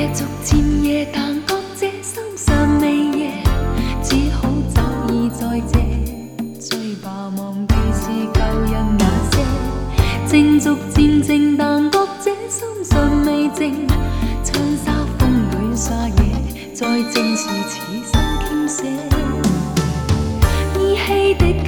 逐渐夜，但觉这心尚未夜，只好早已在这醉吧，忘记是旧人那些。静逐渐静，但觉这心尚未静，窗纱风里沙野，再正是此生倾泻。依稀的。